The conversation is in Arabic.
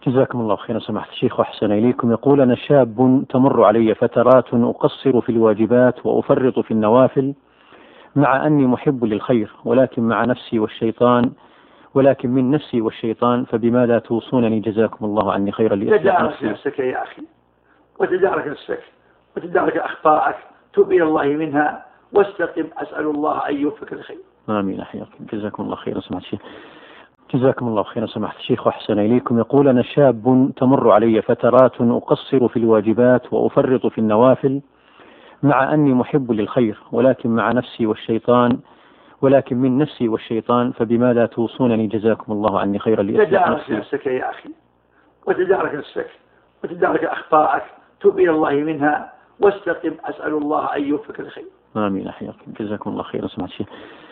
جزاكم الله خيرا سماحة الشيخ وأحسن إليكم. يقول: أنا شاب تمر علي فترات أقصر في الواجبات وأفرط في النوافل مع أني محب للخير، ولكن من نفسي والشيطان، فبماذا توصونني جزاكم الله عني خيرا لإصلاح نفسي؟ تدارك نفسك يا أخي، وتدارك نفسك وتدارك أخطاءك، تب إلى الله منها واستقم، أسأل الله أن يوفقك الخير. آمين أحياكم. جزاكم الله خيرا سماحة الشيخ. جزاكم الله خيرا سماحة الشيخ وأحسن إليكم. يقول: أنا شاب تمر علي فترات أقصر في الواجبات وأفرط في النوافل مع أني محب للخير، ولكن من نفسي والشيطان، فبماذا توصونني جزاكم الله عني خيرا لإصلاح نفسي؟ تدارك نفسك يا أخي، وتدارك نفسك وتدارك أخطاءك، تب إلى الله منها واستقم، أسأل الله أن يوفقك الخير. آمين أحياكم. جزاكم الله خيرا سماحة الشيخ.